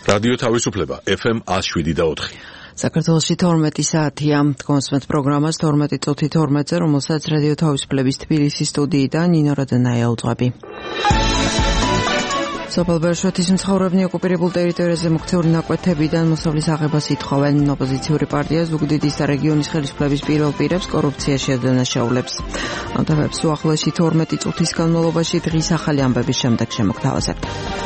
რადიო თავისუფლება FM 107.4. საქართველოში 12 საათია. კონსმეთ პროგრამას 12 წუთი 12-ზე, რომელსაც რადიო თავისუფლების თბილისის სტუდიიდან ნინო რადანაია უძღვები. სოფელ ბერშვეთის მცხოვრებნი ოკუპირებულ ტერიტორიაზე მოქცეული ნაკვეთებიდან მოსავლის აღებას ითხოვენ. ოპოზიციური პარტია ზუგდიდის და რეგიონის ხელისუფლების პირველ პირებს კორუფციაში ადანაშაულებს. ამ თემებს უახლოესი 12 წუთის განმავლობაში დღის ახალი ამბების შემდეგ შემოგთავაზებთ.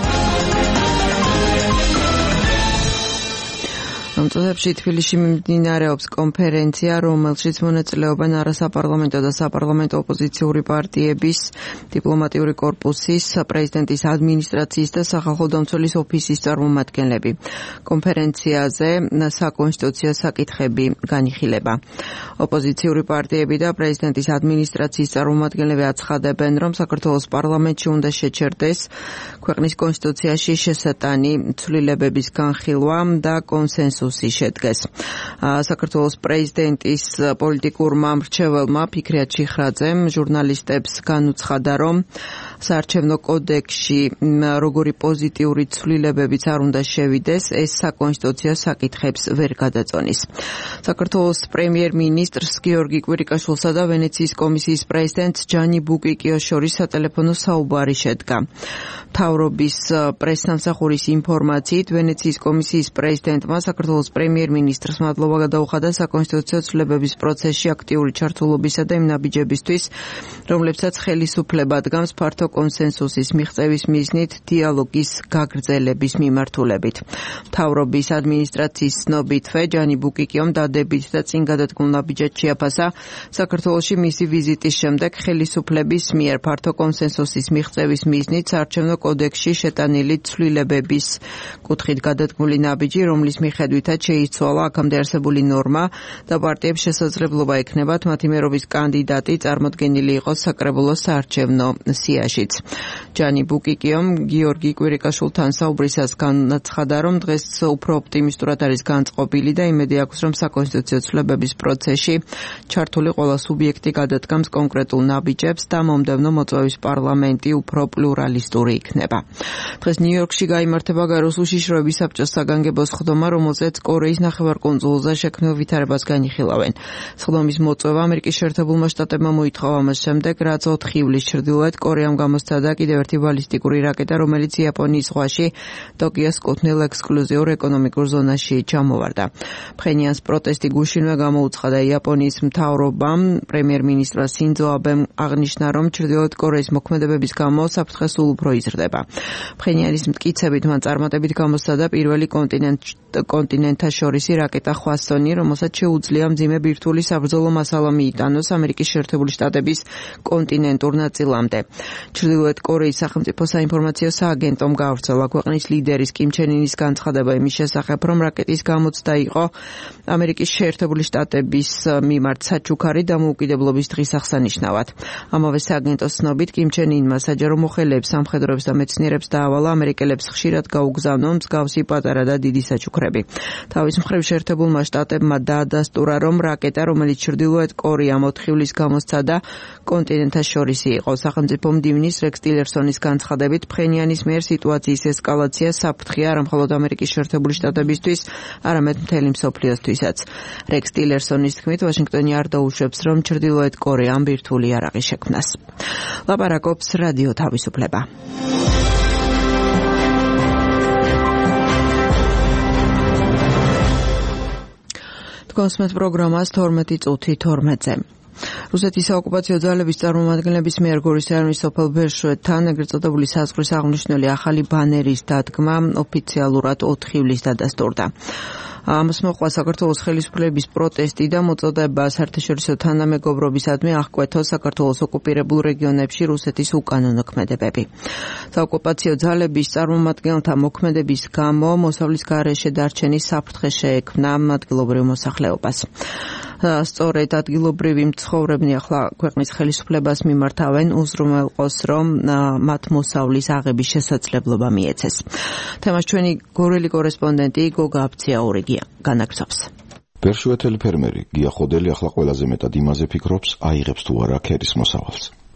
ამ წუთებში თბილისში მიმდინარეობს კონფერენცია, რომელშიც მონაწილეობენ არასაპარლამენტო და საპარლამენტო ოპოზიციური პარტიების, დიპლომატიური კორპუსის, პრეზიდენტის ადმინისტრაციის და სახალხო დამცველის ოფისის წარმომადგენლები. კონფერენციაზე საკონსტიტუციო საკითხები განიხილება. ოპოზიციური პარტიები და პრეზიდენტის ადმინისტრაციის წარმომადგენლები აცხადებენ, რომ საქართველოს პარლამენტში უნდა შეჩერდეს ქვეყნის კონსტიტუციაში შესატანი ცვლილებების განხილვა და კონსენსუსი შედგეს. საქართველოს პრეზიდენტის პოლიტიკურმა მრჩეველმა ფიქრიათ შიხრაძემ ჟურნალისტებს განუცხადა, რომ საარჩევნო კოდექსში როგორი პოზიტიური ცვლილებებიც არ უნდა შევიდეს, ეს საკონსტიტუციო საკითხებს ვერ გადაწონის. საქართველოს პრემიერ-მინისტრს გიორგი კვირიკაშვილსა და ვენეციის კომისიის პრეზიდენტს ჯანი ბუკიკიოს შორის სატელეფონო საუბარი შედგა. მთავრობის პრესსამსახურის ინფორმაციით, ვენეციის კომისიის პრეზიდენტმა საქართველოს პრემიერ-მინისტრს მადლობა გადაუხადა საკონსტიტუციო ცვლილებების პროცესში აქტიური ჩართულობისა და იმ ნაბიჯებისთვის, რომლებსაც ხელისუფლება დგამს ფართო კონსენსუსის მიღწევის მიზნით დიალოგის გაგრძელების მიმართულებით. მთავრობის ადმინისტრაციის ცნობითვე ჯანი ბუკიკიომ დადებით და წინ გადადგმულ ნაბიჯად შეაფასა საქართველოში მისი ვიზიტის შემდეგ ხელისუფლების მიერ ფართო კონსენსუსის მიღწევის მიზნით საარჩევნო კოდექსში შეტანილი ცვლილებების კუთხით გადადგმული ნაბიჯი, რომლის მიხედვითაც შეიცვალა აქამდე არსებული ნორმა და პარტიებს შესაძლებლობა ექნებათ მათი მერობის კანდიდატი წარმოდგენილი იყოს საკრებულოს საარჩევნო სიაშიც. ჯანი ბუკიკიომ გიორგი კვირიკაშვილთან საუბრისას განაცხადა, რომ დღეს უფრო ოპტიმისტურად არის განწყობილი და იმედი აქვს, რომ საკონსტიტუციო ცვლილებების პროცესში ჩართული ყველა სუბიექტი გადადგამს კონკრეტულ ნაბიჯებს და მომდევნო მოწვევის პარლამენტი უფრო პლურალისტური იქნება. დღეს ნიუ-იორკში გაიმართება გაროს უშიშროების საბჭოს საგანგებო სხდომა, რომელზეც კორეის ნახევარკუნძულზე შექმნილ ვითარებას განიხილავენ. სხდომის მოწვევა ამერიკის შეერთებულმა შტატებმა მოითხოვა მას შემდეგ, რაც 4 ივლისს ჩრდილოეთ კორეამ გამოსცადა კიდევ ერთი ბალისტიკური რაკეტა, რომელიც იაპონიის ზღვაში ტოკიოს კუთვნილ ექსკლუზიურ ეკონომიკურ ზონაში ჩამოვარდა. ფხენიანს პროტესტი გუშინვე გამოუცხადა იაპონიის მთავრობამ. პრემიერ-მინისტრ სინძო აბემ აღნიშნა, რომ ჩრდილოეთ კორეის მოქმედებების გამო საფრთხე სულ უფრო იზრდება. ფხენიანის მტკიცებით მან წარმატებით გამოსცადა პირველი კონტინენტთაშორისი რაკეტა ხვასონი, რომელსაც შეუძლია მძიმე ბირთვული საბრძოლო მასალა მიიტანოს ამერიკის შეერთებული შტატების კონტინენტურ ნაწილამდე. ჩრდილოეთ კორეის სახელმწიფო საინფორმაციო სააგენტომ გავრცელა ქვეყნის ლიდერის კიმ ჩენ ინის განცხადება იმის შესახებ, რომ რაკეტის გამოცდა იყო ამერიკის შეერთებული შტატების მიმართ საჩუქარი დამოუკიდებლობის დღის აღსანიშნავად. ამავე სააგენტოს ცნობით, კიმ ჩენ ინმა საჯარო მოხელეებს, სამხედროებს და მეცნიერებს დაავალა ამერიკელებს ხშირად გაუგზავნონ მსგავსი პატარა და დიდი საჩუქრები. თავის მხრივ შეერთებულმა შტატებმა დაადასტურა, რომ რაკეტა, რომელიც ჩრდილოეთ კორეამ 4 ივლისს გამოსცადა, კონტინენტთაშორისი იყო. სახელმწიფო მდივნის რექს ტილერსონის განცხადებით, ფხენიანის მიერ სიტუაციის ესკალაცია საფრთხეა არა მხოლოდ ამერიკის შეერთებული შტატებისთვის, არამედ მთელი მსოფლიოსთვისაც. რექს ტილერსონის თქმით, ვაშინგტონი არ დაუშვებს, რომ ჩრდილოეთ კორეამ ბირთვული იარაღი შექმნას. ლაპარაკობს რადიო თავისუფლება. კონსმეთ პროგრამას 12 წუთი 12-ზე. რუსეთის საოკუპაციო ძალების წარმომადგენლების მიერ გორის რაიონის სოფელ ბერშვეთთან ეგრეთ წოდებული საზღვრის აღნიშნული ახალი ბანერის დადგმა ოფიციალურად 4 ივლისს დადასტურდა. ამას მოყვა საქართველოს ხელისუფლების პროტესტი და მოწოდება საერთაშორისო თანამეგობრობისადმი აღკვეთოს საქართველოს ოკუპირებულ რეგიონებში რუსეთის უკანონო ქმედებები. საოკუპაციო ძალების წარმომადგენელთა მოქმედების გამო მოსავლის გარეშე დარჩენის საფრთხე შეექმნა ადგილობრივ მოსახლეობას. სწორედ ადგილობრივი მცხოვრებნი ახლა ქვეყნის ხელისუფლებას მიმართავენ, უზრუნველყოს, რომ მათ მოსავლის აღების შესაძლებლობა მიეცეს. თემას ჩვენი გორელი კორესპონდენტი გოგა აფციაური განაგრძობს. ბერშვეთელი ფერმერი გია ხოდელი ახლა ყველაზე მეტად იმაზე ფიქრობს, აიღებს თუ არა ქერის მოსავალს.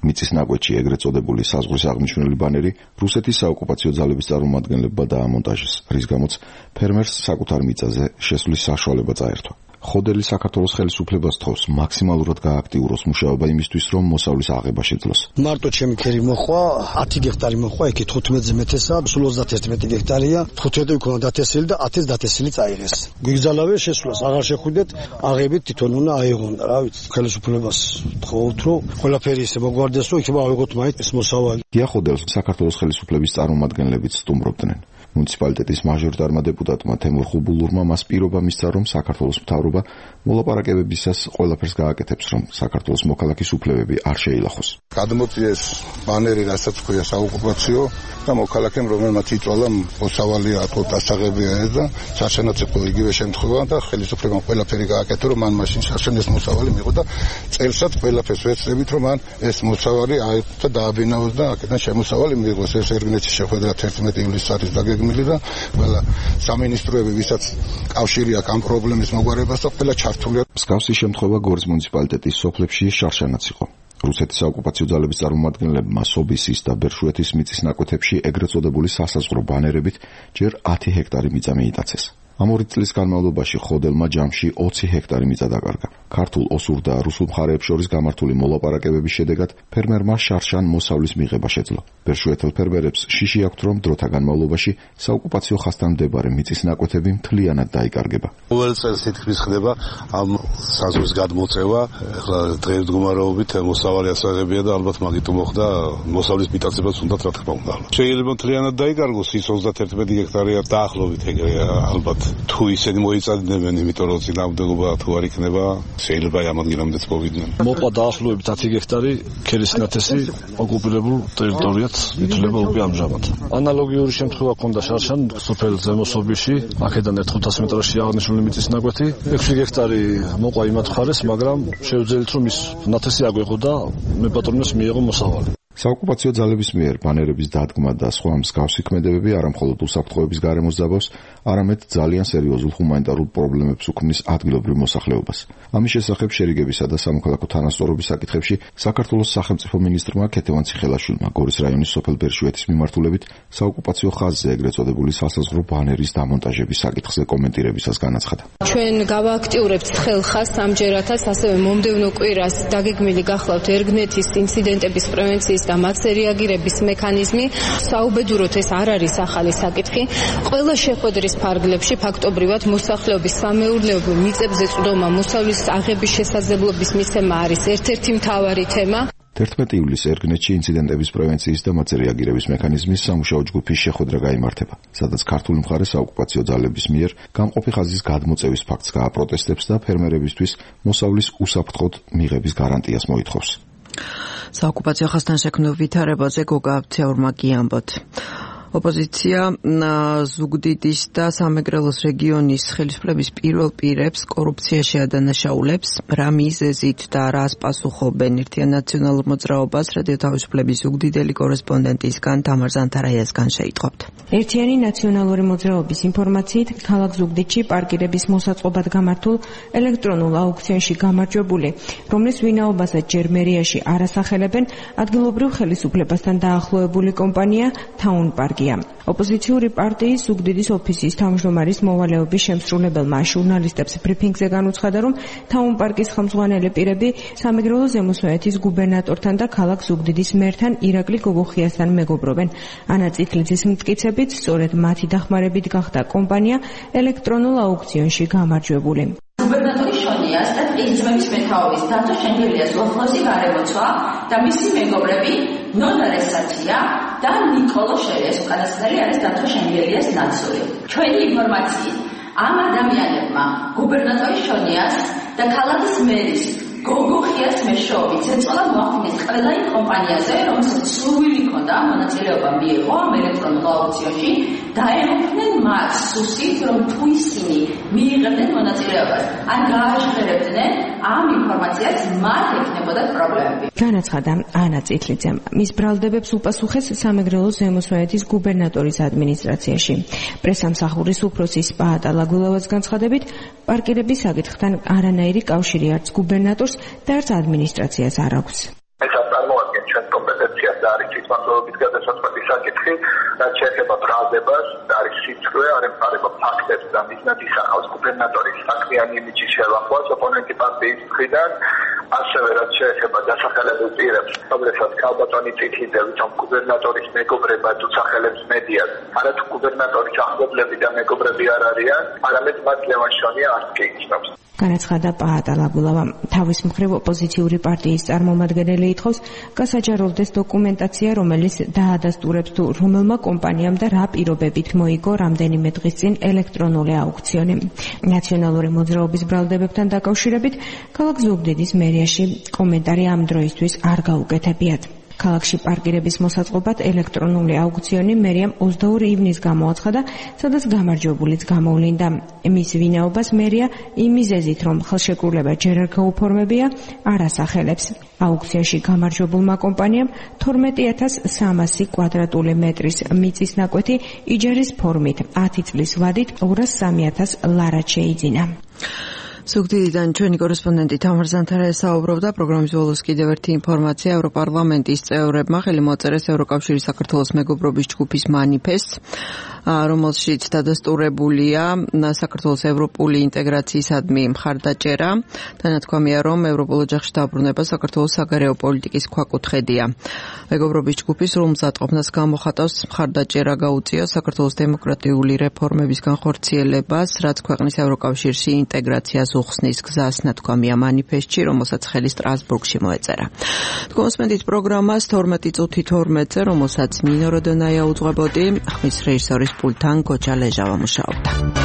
მიწის ნაკვეთში ეგრეთ წოდებული საზღვრის აღნიშნული ბანერი რუსეთის საოკუპაციო ძალების წარმომადგენლებმა დაამონტაჟეს, რის გამოც ფერმერს საკუთარ მიწაზე შესვლის საშუალება წაერთვა. ხოდელი საქართველოს ხელისუფლებას თხოვს მაქსიმალურად გააქტიუროს მუშაობა იმისთვის, რომ მოსავლის აღება შეძლოს. მარტო ჩემი ქერი მოხვა 10 გექტარი მოხვა, იქ 15-ზე მეტესა, სულ 31 გექტარია, 15 იქნა დათესილი და 10-ს დათესილი წაიღეს. გიგზალავე შესვლას აღარ შეხვიდეთ, აღებით თვითონ უნდა აიღონ და რა ვიცი, ხელისუფლებას თხოვთ, რომ ყველაფერი ისე მოგვარდეს, რომ იქ ავიღოთ მაინც ეს მოსავალი. გიახოდელს საქართველოს ხელისუფლების წარმომადგენლებიც სტუმრობდნენ. მუნიციპალიტეტის მაჟორიტარმა დეპუტატმა თემურ ხუბულურმა მას პირობა მისცა, რომ საქართველოს მთავრობა მოლაპარაკებებისას ყველაფერს გააკეთებს, რომ საქართველოს მოქალაქის უფლებები არ შეილახოს. გადმოწიეს ბანერი, რასაც ქვია საოკუპაციო და მოქალაქემ, რომელმაც იწვალა მოსავალი ატყობ დასაღებია ეს და საშენაც იყო იგივე შემთხვევა და ხელისუფლებამ ყველაფერი გააკეთა, რომ მან მაშინ საშენეს მოსავალი მიიღო და წელსაც ყველაფერს ვეცდებით, რომ მან ეს მოსავალი აიღო და დააბინაოს და აქედან შემოსავალი მიიღოს. ეს ერგნეთში შეხვედრა 11 ივლისს არის დაგეგმილი და ყველა სამინისტროები, ვისაც კავშირი აქვს ამ პრობლემის მოგვარებას და ყველა ჩართულია. მსგავსი შემთხვევა გორის მუნიციპალიტეტის სოფლებში შარშანაც იყო. რუსეთის საოკუპაციო ძალების წარმომადგენლებმა სობისის და ბერშუეთის მიწის ნაკვეთებში ეგრეთ წოდებული სასაზღვრო ბანერებით ჯერ 10 ჰექტარი მიწა მიიტაცეს. ამ 2 წლის განმავლობაში ხოდელმა ჯამში 20 ჰექტარი მიწა დაკარგა. ქართულ, ოსურ და რუსულ მხარეებს შორის გამართული მოლაპარაკებების შედეგად ფერმერმა შარშან მოსავლის მიღება შეძლო. ბერშუეთელ ფერმერებს შიში აქვთ, რომ დროთა განმავლობაში საოკუპაციო ხაზთან მდებარე მიწის ნაკვეთები მთლიანად დაიკარგება. ყოველ წელს თითქმის ხდება ამ საზღვრის გადმოწევა. ახლა დღესდღეობით მოსავალი ასაღებია და ალბათ მაგით მოხდა მოსავლის მიტაცებაც უნდა რა თქმა უნდა. შეიძლება მთლიანად დაიკარგოს ის 31 ჰექტარია დაახლოებით ეგრეა ალბათ. თუ ისინი მოიწადებენ, იმიტომ რომ წინააღმდეგობა თუ არ იქნება, შეიძლება ამ ადგილამდეც მოვიდნენ. მოყვა დაახლოებით 10 გექტარი ქერისნათესი ოკუპირებულ ტერიტორიად ითვლება უკვე ამჟამად. ანალოგიური შემთხვევა ჰქონდა შარშან სოფელ ზემოსობიში, აქედან 500 მეტრში აღნიშნული მიწის ნაკვეთი, 6 გექტარი მოყვა იმათ მხარეს, მაგრამ შეუძლიათ რომ ის ნათესი აგვეყო და მეპატრონეს მიიღო მოსავალი. საოკუპაციო ძალების მიერ ბანერების დადგმა და სხვა მსგავსი ქმედებები არამხოლოდ უსაფრთხოების გარემოს ძაბავს, არამედ ძალიან სერიოზულ ჰუმანიტარულ პრობლემებს უქმნის ადგილობრივ მოსახლეობას. ამის შესახებ შერიგებისა და სამოქალაქო თანასწორობის საკითხებში საქართველოს სახელმწიფო მინისტრმა ქეთევან ციხელაშვილმა გორის რაიონის სოფელ ბერშუეთის მიმართულებით საოკუპაციო ხაზზე ეგრეთ წოდებული სასაზღვრო ბანერის დამონტაჟების საკითხზე კომენტირებისას განაცხადა. ჩვენ გავააქტიურებთ ხელხაზს ამჯერადაც, ასევე მომდევნო კვირას დაგეგმილი გახლავთ ერგნეთის ინციდენტების პრევენციის და მათზე რეაგირების მექანიზმი. საუბედუროთ ეს არ არის ახალი საკითხი. ყველა შეხვედრის ფარგლებში ფაქტობრივად მოსახლეობის სამეურნეობო მიწებზე წვდომა, მოსავლის აღების შესაძლებლობის მიცემა არის ერთ-ერთი მთავარი თემა. 11 ივლისს ერგნეთში ინციდენტების პრევენციის და მათზე რეაგირების მექანიზმის სამუშაო ჯგუფის შეხვედრა გაიმართება, სადაც ქართული მხარე საოკუპაციო ძალების მიერ გამყოფი ხაზის გადმოწევის ფაქტს გააპროტესტებს და ფერმერებისთვის მოსავლის უსაფრთხოდ მიღების გარანტიას მოითხოვს. საოკუპაციო ხაზთან შექმნილ ვითარებაზე გოგა აბცეურმა გიამბოთ. ოპოზიცია ზუგდიდის და სამეგრელოს რეგიონის ხელისუფლების პირველ პირებს კორუფციაში ადანაშაულებს, რა მიზეზით და რას პასუხობენ ერთიან ნაციონალურ მოძრაობას, რადიო თავისუფლების ზუგდიდელი კორესპონდენტისგან თამარ ზანთარაიასგან შეიტყობთ. ერთიანი ნაციონალური მოძრაობის ინფორმაციით, ქალაქ ზუგდიდში პარკირების მოსაწყობად გამართულ ელექტრონულ აუქციონში გამარჯვებული, რომლის ვინაობასაც ჯერ მერიაში არ ასახელებენ, ადგილობრივ ხელისუფლებასთან დაახლოებული კომპანია Town Park. ოპოზიციური პარტიის ზუგდიდის ოფისის თავმჯდომარის მოვალეობის შემსრულებელმა ჟურნალისტებს ბრიფინგზე განუცხადა, რომ Town Park-ის ხელმძღვანელი პირები სამეგრელო ზემოსვეთის გუბერნატორთან და ქალაქ ზუგდიდის მერთან ირაკლი გოგოხიასთან მეგობრობენ. ანა წითლიძის მტკიცებით, სწორედ მათი დახმარებით გახდა კომპანია ელექტრონულ აუქციონში გამარჯვებული. გუბერნატორი შონიას და პრინცების მეთაურის დათო შენგელიას უახლოესი გარემოცვა და მისი მეგობრები ნონა რესათია და ნიკოლო შელეს, უკანასკნელი არის დათო შენგელიას ნაცვლი. ჩვენი ინფორმაციით ამ ადამიანებმა გუბერნატორი შონიას და ქალაქის მერის გოგოხიას მეშვეობით ეწოლა მოახდინეს ყველა იმ კომპანიაზე, რომელსაც სურვილი ჰქონდა მონაწილეობა მიიღო ამ ელექტრონულ აუქციონში, დაეუფლნენ მათ სუსით, რომ თუ ისინი მიიღებდნენ მონაწილეობას, ან გააჟღერებდნენ ამ ინფორმაციას, მათ ექნებოდათ პრობლემები. განაცხადა ანა წითლიძემ. მის ბრალდებებს უპასუხეს სამეგრელო ზემოსვეთის გუბერნატორის ადმინისტრაციაში. პრესამსახურის უფროსის პაატა ლაგულავას განცხადებით, პარკირების საკითხთან არანაირი კავშირი არც გუბერნატორს და არც ადმინისტრაციას არ აქვს. ეს წარმოადგენს და არის თვითმართველობის გადასაწყვეტი საკითხი, რაც შეეხება ბრალდებას, არის სიწრუე, არ ემყარება ფაქტებს და მიზნად ისახავს გუბერნატორის საქმიანი იმიჯის შელახვას ოპონენტი პარტიის მხრიდან, ასევე რაც შეეხება დასახელებულ პირებს, რომელსაც ქალბატონი წითლიძე, ვითომ გუბერნატორის მეგობრებად უსახელებს მედიას, არათუ გუბერნატორის ახლობლები და მეგობრები არ არიან, არამედ მათ ლევან შონია არც კი იცნობს. განაცხადა პაატა ლაგულავა. თავის მხრივ ოპოზიციური პარტიის წარმომადგენელი ითხოვს გასაჯაროვდეს დოკუმენტაცია, რომელიც დაადასტურებს თუ რომელმა კომპანიამ და რა პირობებით მოიგო რამდენიმე დღის წინ ელექტრონული აუქციონი. ნაციონალური მოძრაობის ბრალდებებთან დაკავშირებით ქალაქ ზუგდიდის მერიაში კომენტარი ამ დროისთვის არ გაუკეთებიათ. ქალაქში პარკირების მოსაწყობად ელექტრონული აუქციონი მერიამ 22 ივნის გამოაცხადა, სადაც გამარჯვებულიც გამოვლინდა. მის ვინაობას მერია იმ მიზეზით, რომ ხელშეკრულება ჯერ არ გაუფორმებია, არ ასახელებს. აუქციაში გამარჯვებულმა კომპანიამ 12300 კვადრატული მეტრის მიწის ნაკვეთი იჯარის ფორმით 10 წლის ვადით 203000 ლარად შეიძინა. ზუგდიდიდან ჩვენი კორესპონდენტი თამარ ზანთარაია საუბრობდა. პროგრამის ბოლოს კიდევ ერთი ინფორმაცია. ევროპარლამენტის წევრებმა ხელი მოაწერეს ევროკავშირის საქართველოს მეგობრობის ჯგუფის მანიფესტს, რომელშიც დადასტურებულია საქართველოს ევროპული ინტეგრაციისადმი მხარდაჭერა. თანათქვამია, რომ ევროპულ ოჯახში დაბრუნება საქართველოს საგარეო პოლიტიკის ქვაკუთხედია. მეგობრობის ჯგუფის სრულმზადყოფნას გამოხატავს მხარდაჭერა გაუწიოს საქართველოს დემოკრატიული რეფორმების განხორციელებას, რაც ქვეყნის ევროკავშირში ინტეგრაციას უხსნის გზას, ნათქვამია მანიფესტში, რომელსაც ხელი სტრასბურგში მოეწერა. თქვენსმენთ პროგრამას 12:12-ზე, რომელსაც ნინო როდონაია უძღვებოდი, ხმის რეჟისორის პულტთან გოჯა ლეჟავა მუშაობდა.